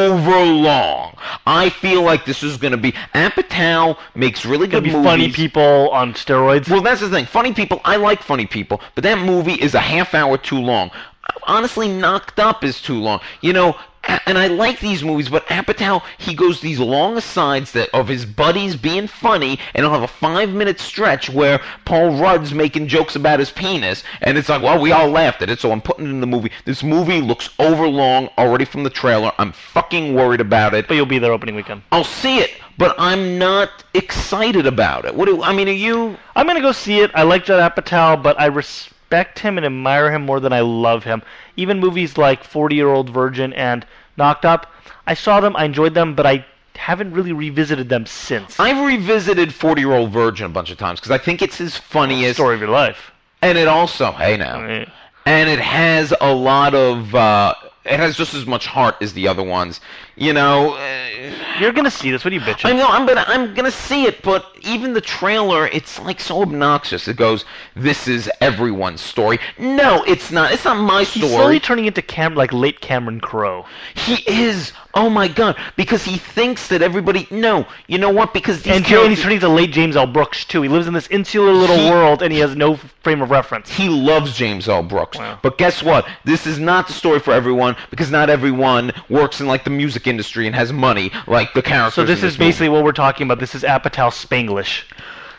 B: overlong. I feel like this is going to be... Apatow makes really
C: Gonna
B: good
C: be
B: movies.
C: funny people on steroids.
B: Well, that's the thing. Funny people, I like funny people, but that movie is a half hour too long. Honestly, Knocked Up is too long. You know, a- and I like these movies, but Apatow, he goes these long asides that of his buddies being funny, and he'll have a five-minute stretch where Paul Rudd's making jokes about his penis, and it's like, well, we all laughed at it, so I'm putting it in the movie. This movie looks overlong already from the trailer. I'm fucking worried about it.
C: But you'll be there opening weekend.
B: I'll see it, but I'm not excited about it. What do I mean? Are you?
C: I'm gonna go see it. I like Judd Apatow, but I respect him and admire him more than I love him. Even movies like forty-Year-Old Virgin and Knocked Up, I saw them, I enjoyed them, but I haven't really revisited them since.
B: I've revisited forty-Year-Old Virgin a bunch of times because I think it's his funniest,
C: Story of your life.
B: and it also, hey now,
C: I mean,
B: and it has a lot of, uh, it has just as much heart as the other ones. You know, uh,
C: you're gonna see this. What are you bitching?
B: I know I'm gonna I'm gonna see it, but even the trailer, it's like so obnoxious. It goes, "This is everyone's story." No, it's not. It's not my
C: He's slowly
B: story.
C: turning into Cam like late Cameron Crowe.
B: He is. Oh my God! Because he thinks that everybody. No, you know what? Because these
C: And, Jay, and he's
B: characters-
C: turning into late James L. Brooks too. He lives in this insular little
B: He-
C: world, and he has no frame of reference.
B: He loves James L. Brooks.
C: Wow.
B: But guess what? This is not the story for everyone because not everyone works in like the music industry and has money like the characters.
C: So this
B: in
C: is
B: movie.
C: basically what we're talking about. This is Apatow Spanglish.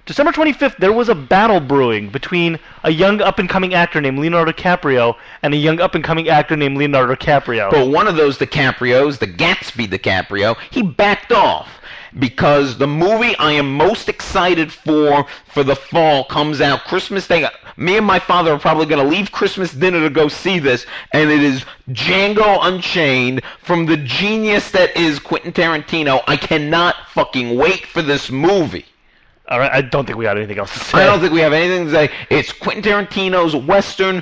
C: December twenty-fifth, there was a battle brewing between a young up-and-coming actor named Leonardo DiCaprio and a young up-and-coming actor named Leonardo DiCaprio.
B: But one of those DiCaprios, the Gatsby DiCaprio, he backed off because the movie I am most excited for for the fall comes out Christmas Day. Me and my father are probably going to leave Christmas dinner to go see this, and it is Django Unchained from the genius that is Quentin Tarantino. I cannot fucking wait for this movie.
C: All right, I don't think we got anything else to say.
B: I don't think we have anything to say. It's Quentin Tarantino's Western.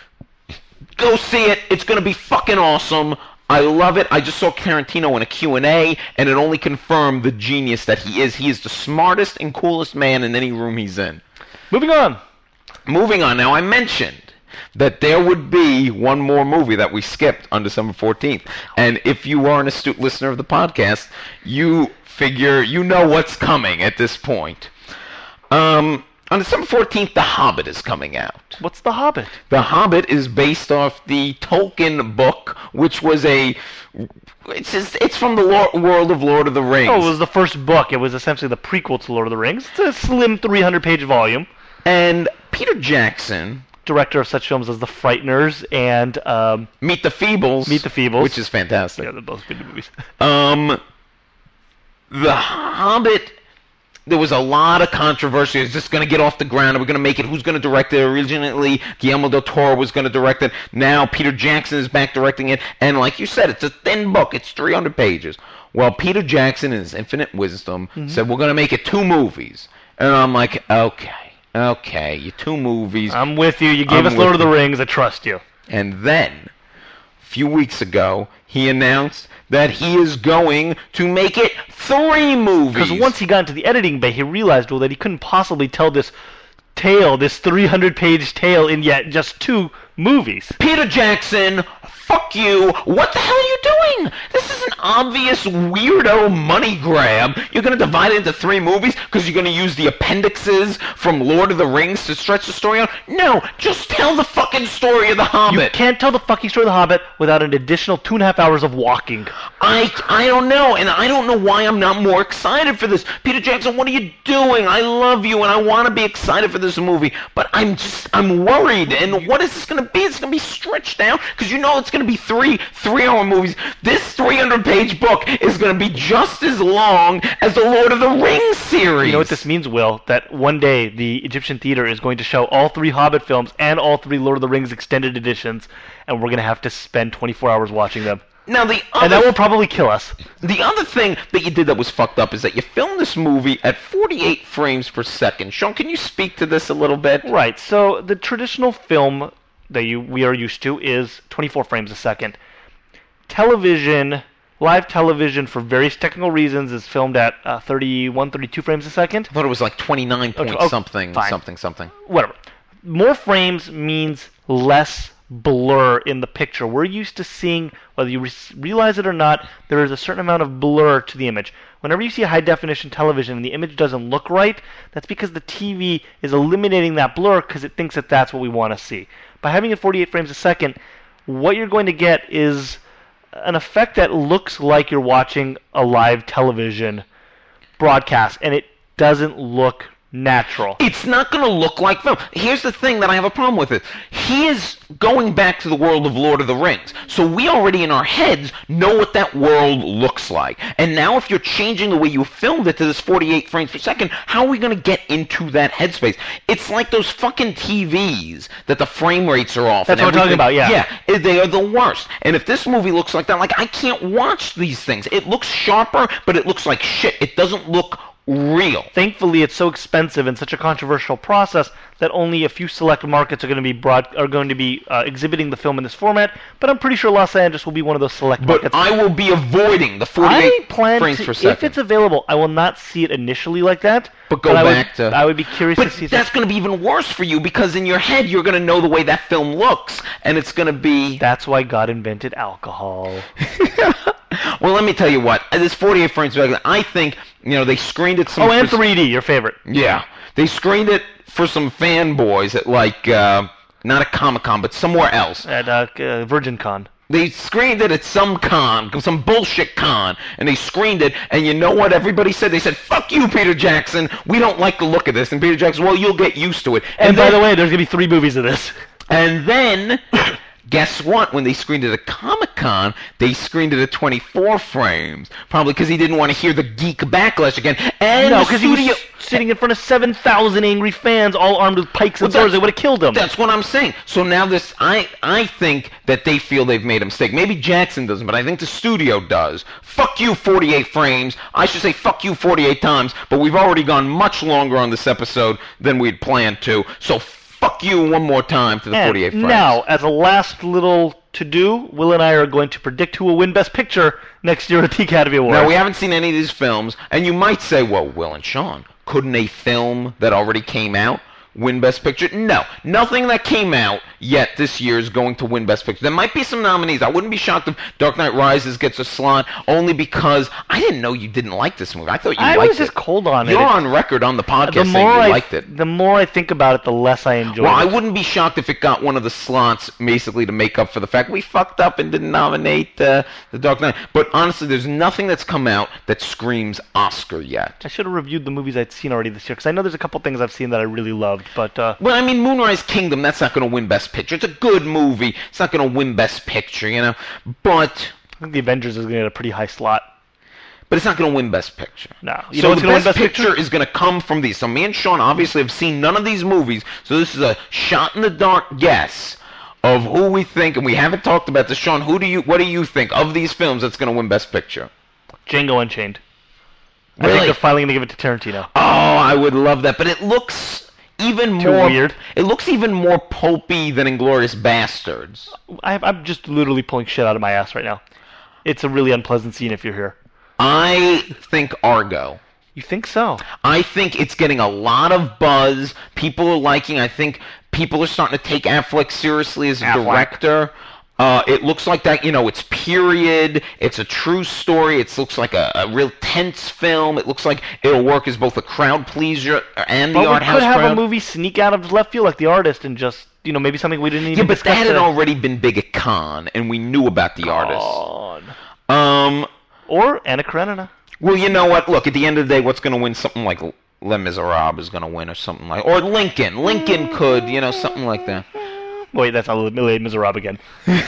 B: Go see it. It's going to be fucking awesome. I love it. I just saw Tarantino in a Q and A, and it only confirmed the genius that he is. He is the smartest and coolest man in any room he's in.
C: Moving on.
B: Moving on. Now, I mentioned that there would be one more movie that we skipped on December fourteenth. And if you are an astute listener of the podcast, you figure you know what's coming at this point. Um, on December fourteenth, The Hobbit is coming out.
C: What's The Hobbit?
B: The Hobbit is based off the Tolkien book, which was a... It's just, it's from the Lord, world of Lord of the Rings.
C: Oh, it was the first book. It was essentially the prequel to Lord of the Rings. It's a slim three hundred page volume.
B: And Peter Jackson...
C: director of such films as The Frighteners and... Um,
B: Meet the Feebles.
C: Meet the Feebles.
B: Which is fantastic.
C: Yeah, they're both good movies.
B: um, The Hobbit... There was a lot of controversy. Is this going to get off the ground? Are we going to make it? Who's going to direct it? Originally, Guillermo del Toro was going to direct it. Now, Peter Jackson is back directing it. And like you said, it's a thin book. It's three hundred pages. Well, Peter Jackson, in his infinite wisdom, mm-hmm. said, we're going to make it two movies. And I'm like, okay, okay, you two movies.
C: I'm with you. You gave
B: I'm
C: us Lord of the
B: you.
C: Rings. I trust you.
B: And then, a few weeks ago, he announced that he is going to make it three movies.
C: Because once he got into the editing bay, he realized, well, that he couldn't possibly tell this tale, this three hundred page tale, in yet just two movies.
B: Peter Jackson, fuck you. What the hell are you doing? This is an obvious weirdo money grab. You're going to divide it into three movies because you're going to use the appendixes from Lord of the Rings to stretch the story out? No, just tell the fucking story of The Hobbit.
C: You can't tell the fucking story of The Hobbit without an additional two and a half hours of walking.
B: I, I don't know, and I don't know why I'm not more excited for this. Peter Jackson, what are you doing? I love you, and I want to be excited for this movie, but I'm just, I'm worried, and what is this going to be? It's going to be stretched out, because you know it's going to be three three-hour movies. This three hundred page book is going to be just as long as the Lord of the Rings series.
C: You know what this means, Will? That one day the Egyptian Theater is going to show all three Hobbit films and all three Lord of the Rings extended editions, and we're going to have to spend twenty-four hours watching them.
B: Now the other,
C: and that will probably kill us.
B: The other thing that you did that was fucked up is that you filmed this movie at forty-eight frames per second. Sean, can you speak to this a little bit?
C: Right. So the traditional film that you we are used to is twenty-four frames a second. Television, live television, for various technical reasons, is filmed at uh, thirty-one, thirty-two frames a second.
B: I thought it was like twenty-nine point
C: okay,
B: something,
C: fine.
B: something, something.
C: Whatever. More frames means less blur in the picture. We're used to seeing, whether you re- realize it or not, there is a certain amount of blur to the image. Whenever you see a high-definition television and the image doesn't look right, that's because the T V is eliminating that blur because it thinks that that's what we want to see. By having it forty-eight frames a second, what you're going to get is an effect that looks like you're watching a live television broadcast, and it doesn't look natural.
B: It's not going to look like film. Here's the thing that I have a problem with it. He is going back to the world of Lord of the Rings. So we already in our heads know what that world looks like. And now if you're changing the way you filmed it to this forty-eight frames per second, how are we going to get into that headspace? It's like those fucking T Vs that the frame rates are off.
C: That's
B: and
C: what we're talking about, yeah.
B: Yeah, they are the worst. And if this movie looks like that, like, I can't watch these things. It looks sharper, but it looks like shit. It doesn't look real.
C: Thankfully, it's so expensive and such a controversial process that only a few select markets are going to be broad, are going to be uh, exhibiting the film in this format. But I'm pretty sure Los Angeles will be one of those select
B: but
C: markets.
B: But I will be avoiding the forty-eight
C: I plan
B: frames
C: to,
B: per second.
C: If it's available, I will not see it initially like that.
B: But go
C: but
B: back
C: I would,
B: to.
C: I would be curious
B: but
C: to see.
B: But that's going to be even worse for you because in your head you're going to know the way that film looks, and it's going to be.
C: That's why God invented alcohol.
B: Well, let me tell you what. This forty-eight frames per second, I think, you know, they screened it some...
C: Oh, and three D, your favorite.
B: Yeah. They screened it for some fanboys at, like, uh, not at Comic-Con, but somewhere else.
C: At uh, uh, Virgin Con.
B: They screened it at some con, some bullshit con, and they screened it, and you know what everybody said? They said, fuck you, Peter Jackson, we don't like the look of this. And Peter Jackson, well, you'll get used to it.
C: And,
B: and
C: by
B: then,
C: the way, there's going to be three movies of this.
B: And then, guess what? When they screened it at Comic-Con, they screened it at twenty-four frames. Probably because he didn't want to hear the geek backlash again. And
C: No,
B: the
C: because he was
B: studio...
C: sitting in front of seven thousand angry fans, all armed with pikes and
B: Well,
C: swords. They would have killed him.
B: That's what I'm saying. So now this, I, I think that they feel they've made a mistake. Maybe Jackson doesn't, but I think the studio does. Fuck you, forty-eight frames. I should say fuck you forty-eight times, but we've already gone much longer on this episode than we'd planned to. So fuck you one more time to the
C: And
B: forty-eight frames.
C: now, as a last little to-do, Will and I are going to predict who will win Best Picture next year at the Academy Awards.
B: Now, we haven't seen any of these films, and you might say, well, Will and Sean, couldn't a film that already came out win Best Picture? No. Nothing that came out yet this year is going to win Best Picture. There might be some nominees. I wouldn't be shocked if Dark Knight Rises gets a slot, only because I didn't know you didn't like this movie. I thought you
C: I
B: liked
C: was just
B: it.
C: cold on it.
B: You're on record on the podcast
C: the
B: saying
C: more
B: you
C: I,
B: liked it.
C: The more I think about it, the less I enjoy
B: Well,
C: it.
B: I wouldn't be shocked if it got one of the slots, basically, to make up for the fact we fucked up and didn't nominate uh, The Dark Knight. But honestly, there's nothing that's come out that screams Oscar yet.
C: I should have reviewed the movies I'd seen already this year, because I know there's a couple things I've seen that I really loved, but... Uh,
B: Well, I mean, Moonrise Kingdom, that's not going to win Best Picture. It's a good movie. It's not going to win Best Picture, you know. But...
C: I think The Avengers is going to get a pretty high slot.
B: But it's not going to win Best Picture.
C: No. You
B: so
C: know what's
B: the
C: going to
B: Best,
C: win Best
B: Picture, is going to come from these. So me and Sean obviously have seen none of these movies. So this is a shot-in-the-dark guess of who we think, and we haven't talked about this. Sean, who do you? What do you think of these films that's going to win Best Picture?
C: Django Unchained. I
B: Really?
C: think they're finally going to give it to Tarantino.
B: Oh, I would love that. But it looks even
C: Too
B: more
C: weird.
B: It looks even more pulpy than Inglourious Bastards.
C: I, I'm just literally pulling shit out of my ass right now. It's a really unpleasant scene if you're here.
B: I think Argo.
C: You think so?
B: I think it's getting a lot of buzz. People are liking. I think people are starting to take Affleck seriously as a
C: Affleck.
B: director. Uh, it looks like that, you know, it's period. It's a true story. It looks like a, a real tense film. It looks like it'll work as both a crowd pleaser and the
C: But we
B: art house
C: could have
B: crowd.
C: a movie sneak out of left field like The Artist and just, you know, maybe something we didn't even
B: Yeah, but
C: discuss
B: that had
C: today.
B: already been big at Cannes, and we knew about the artist.
C: God.
B: Um,
C: Or Anna Karenina.
B: well, you know what? Look, at the end of the day, what's going to win? Something like Les Miserables is going to win, or something like, or Lincoln. Lincoln could, you know, something like that.
C: Wait, that's not Les Miserables again.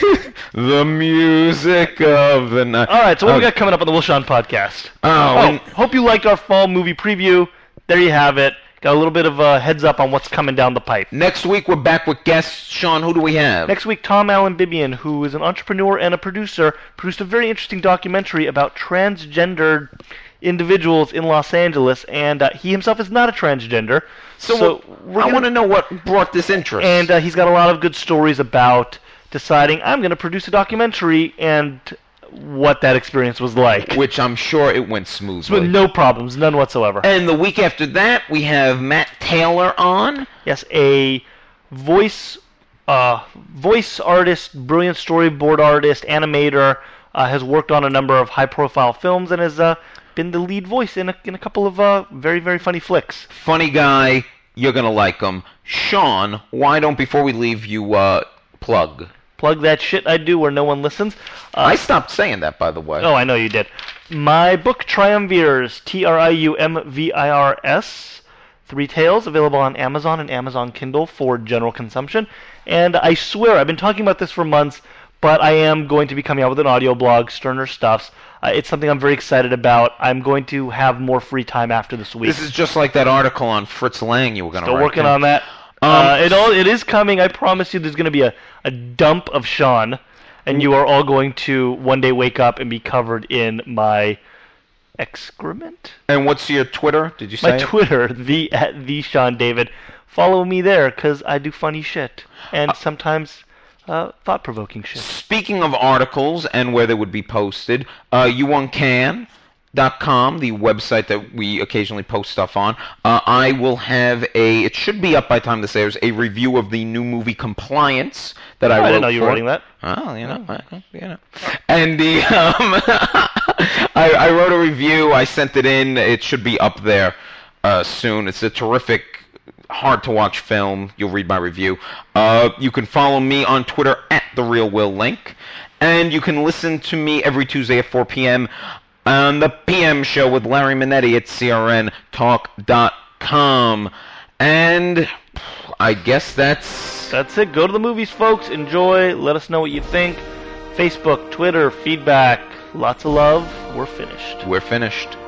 B: The music of the night.
C: All right, so what do we
B: Oh.
C: got coming up on the Will Sean podcast?
B: Oh,
C: Oh,
B: and-
C: hope you liked our fall movie preview. There you have it. Got a little bit of a heads up on what's coming down the pipe.
B: next week we're back with guests. Sean, who do we have?
C: Next week, Tom Allen Bibian, who is an entrepreneur and a producer, produced a very interesting documentary about transgender individuals in Los Angeles, and uh, he himself is not a transgender.
B: So,
C: we're
B: I
C: gonna-
B: want to know what brought this interest.
C: And uh, he's got a lot of good stories about deciding, I'm going to produce a documentary, and what that experience was like.
B: which I'm sure it went smoothly.
C: With no problems, none whatsoever.
B: And the week after that, we have Matt Taylor on.
C: Yes, a voice uh, voice artist, brilliant storyboard artist, animator, uh, has worked on a number of high-profile films and has uh, been the lead voice in a, in a couple of uh, very, very funny flicks.
B: Funny guy. You're going to like him. Sean, why don't, before we leave, you uh, plug?
C: Plug that shit I do where no one listens. Uh,
B: I stopped saying that, by the way.
C: Oh, I know you did. My book, Triumvirs, T R I U M V I R S, Three Tales, available on Amazon and Amazon Kindle for general consumption. And I swear, I've been talking about this for months, but I am going to be coming out with an audio blog, Sterner Stuffs. Uh, it's something I'm very excited about. I'm going to have more free time after this week.
B: This is just like that article on Fritz Lang you were going to
C: Still
B: write.
C: working
B: down.
C: on that.
B: Um,
C: uh, it all it is coming. I promise you, there's going to be a, a dump of Sean, and you are all going to one day wake up and be covered in my excrement.
B: And what's your Twitter? Did you say
C: My
B: it?
C: Twitter, the at the Sean David. Follow me there because I do funny shit and sometimes uh, thought-provoking shit.
B: Speaking of articles and where they would be posted, uh, you one can dot com, the website that we occasionally post stuff on. Uh, I will have a, it should be up by the time this airs, a review of the new movie Compliance that I
C: Oh,
B: wrote
C: I didn't know you were
B: for.
C: writing that.
B: Oh, you know, I- you know. And the, um, I, I wrote a review, I sent it in, it should be up there uh, soon. It's a terrific, hard-to-watch film. You'll read my review. Uh, you can follow me on Twitter at The Real Will Link. And you can listen to me every Tuesday at four p.m. on the P M show with Larry Minetti at C R N talk dot com. And I guess that's...
C: That's it. Go to the movies, folks. Enjoy. Let us know what you think. Facebook, Twitter, feedback. Lots of love. We're finished.
B: We're finished.